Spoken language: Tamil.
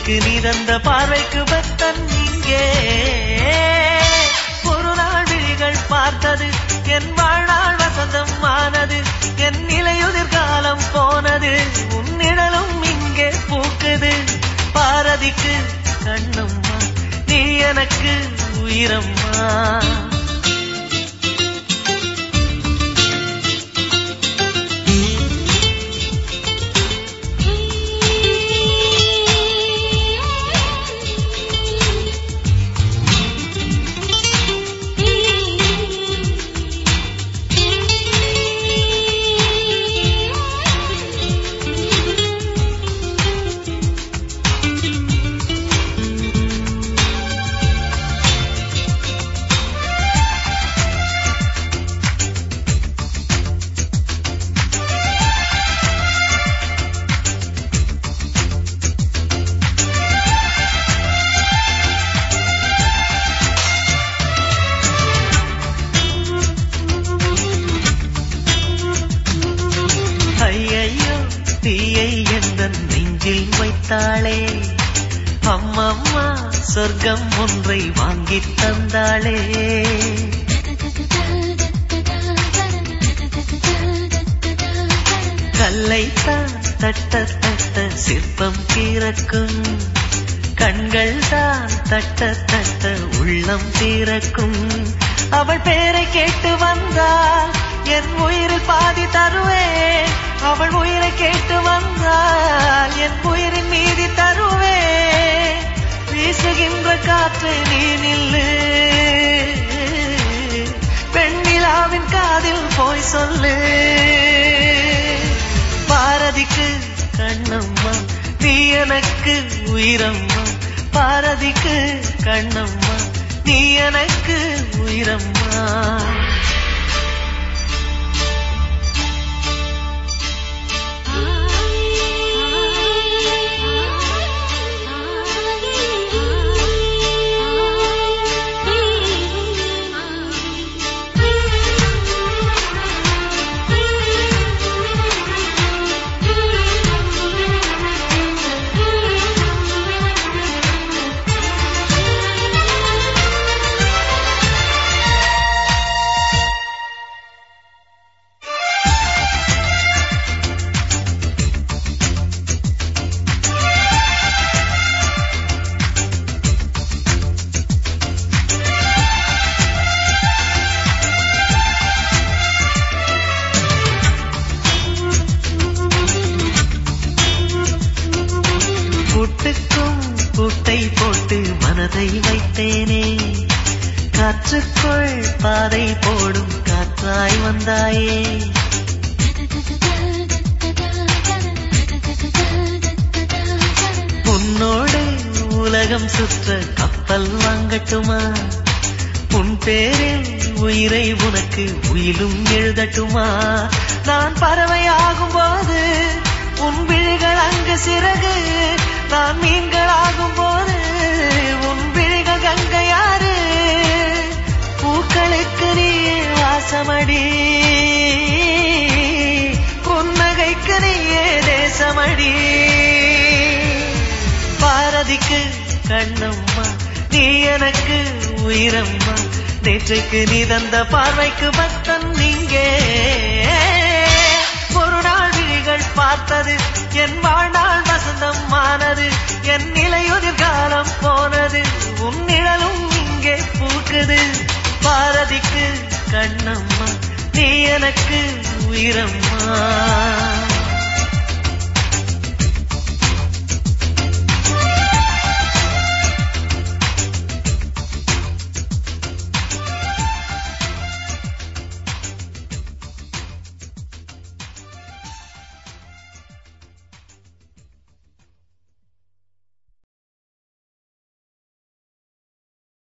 நேற்றைக்கு நீ தந்த பார்வைக்கு பக்தன் இங்கே. ஒரு நாள் விழிகள் பார்த்தது என் வாழ்நாள் வசந்தம் ஆனது. என் நிலையுதிர் காலம் போனது உன் நிழலும் இங்கே பூக்குது. பாரதிக்கு கண்ணம்மா நீ எனக்கு உயிரம்மா. ஐயையோ தீயை எந்த நெஞ்சில் வைத்தாளே. அம்மம்மா சொர்க்கம் ஒன்றை வாங்கி தந்தாளே. கல்லைத்தான் தட்ட தட்ட சிற்பம் திறக்கும். கண்கள் தான் தட்ட தட்ட உள்ளம் திறக்கும். அவள் பேரை கேட்டு வந்தால் என் உயிரில் பாதி தருவேன். அவள் உயிரை கேட்டு வந்தால் என் உயிரின் மீதி தருவேன். வீசுகின்ற காற்று நீ நில்லு, பெண்ணிலாவின் காதில் போய் சொல்லு. பாரதிக்கு கண்ணம்மா நீ எனக்கு உயிரம்மா. பாரதிக்கு கண்ணம்மா நீ எனக்கு உயிரம்மா. கூட்டுக்கும் கூட்டை போட்டு மனதை வைத்தேனே. காற்றுக்குள் பாதை போடும் காற்றாய் வந்தாயே. உன்னோடு உலகம் சுற்ற கப்பல் வாங்கட்டுமா? உன் பேரில் உயிரை உனக்கு உயிலும் எழுதட்டுமா? நான் பறவையாகும் போது உன் விழிகள் அங்கு சிறகு. நான் மீன்களாகும் போது உன் விழிகள் கங்கையாறு. பூக்களுக்கு நீயே வாசமடி, புன்னகைக்கு நீயே தேசமடி. பாரதிக்கு கண்ணம்மா நீ எனக்கு உயிரம்மா. நேற்றைக்கு நீ தந்த பார்வைக்கு பக்தன் இங்கே. ஒரு நாள் விழிகள் பார்த்தது என் வாழ்நாள் வசந்தம் ஆனது. என் நிலையுதிர் காலம் போனது உன் நிழலும் இங்கே பூக்குது. பாரதிக்கு கண்ணம்மா நீ எனக்கு உயிரம்மா.